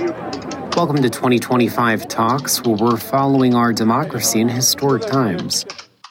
Welcome to 2025 Talks, where we're following our democracy in historic times.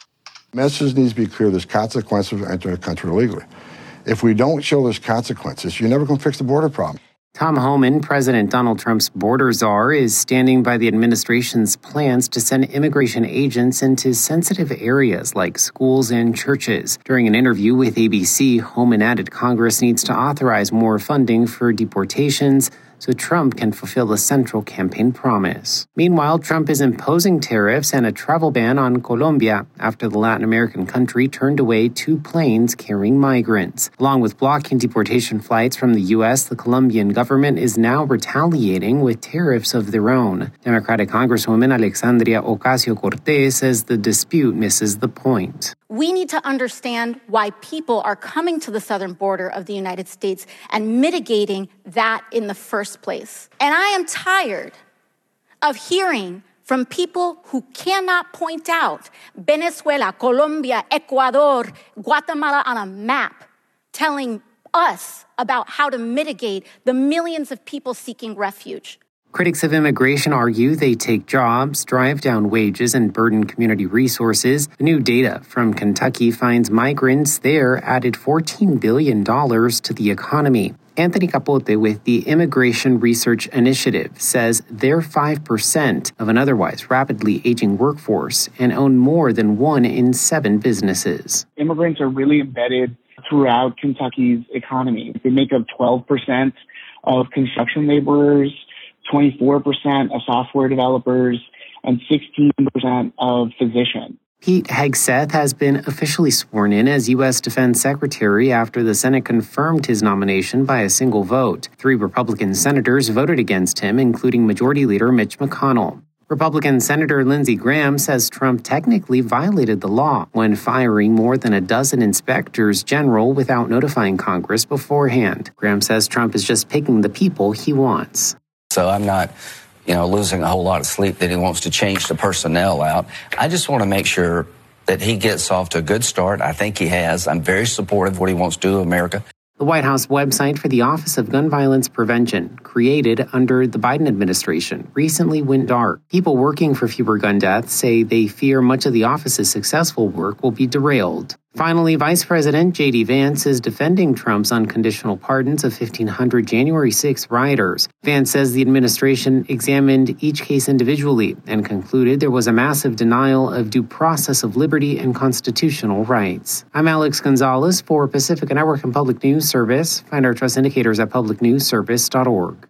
Message needs to be clear. There's consequences of entering a country illegally. If we don't show there's consequences, you're never going to fix the border problem. Tom Homan, President Donald Trump's border czar, is standing by the administration's plans to send immigration agents into sensitive areas like schools and churches. During an interview with ABC, Homan added Congress needs to authorize more funding for deportations so Trump can fulfill the central campaign promise. Meanwhile, Trump is imposing tariffs and a travel ban on Colombia after the Latin American country turned away 2 planes carrying migrants. Along with blocking deportation flights from the U.S., the Colombian government is now retaliating with tariffs of their own. Democratic Congresswoman Alexandria Ocasio-Cortez says the dispute misses the point. We need to understand why people are coming to the southern border of the United States and mitigating that in the first place. And I am tired of hearing from people who cannot point out Venezuela, Colombia, Ecuador, Guatemala on a map, telling us about how to mitigate the millions of people seeking refuge. Critics of immigration argue they take jobs, drive down wages, and burden community resources. The new data from Kentucky finds migrants there added $14 billion to the economy. Anthony Capote with the Immigration Research Initiative says they're 5% of an otherwise rapidly aging workforce and own more than 1 in 7 businesses. Immigrants are really embedded throughout Kentucky's economy. They make up 12% of construction laborers, 24% of software developers, and 16% of physicians. Pete Hegseth has been officially sworn in as U.S. Defense Secretary after the Senate confirmed his nomination by a single vote. 3 Republican senators voted against him, including Majority Leader Mitch McConnell. Republican Senator Lindsey Graham says Trump technically violated the law when firing more than a dozen inspectors general without notifying Congress beforehand. Graham says Trump is just picking the people he wants. So I'm not, losing a whole lot of sleep that he wants to change the personnel out. I just want to make sure that he gets off to a good start. I think he has. I'm very supportive of what he wants to do in America. The White House website for the Office of Gun Violence Prevention, created under the Biden administration, recently went dark. People working for fewer gun deaths say they fear much of the office's successful work will be derailed. Finally, Vice President J.D. Vance is defending Trump's unconditional pardons of 1,500 January 6 rioters. Vance says the administration examined each case individually and concluded there was a massive denial of due process of liberty and constitutional rights. I'm Alex Gonzalez for Pacifica Network and Public News Service. Find our trust indicators at publicnewsservice.org.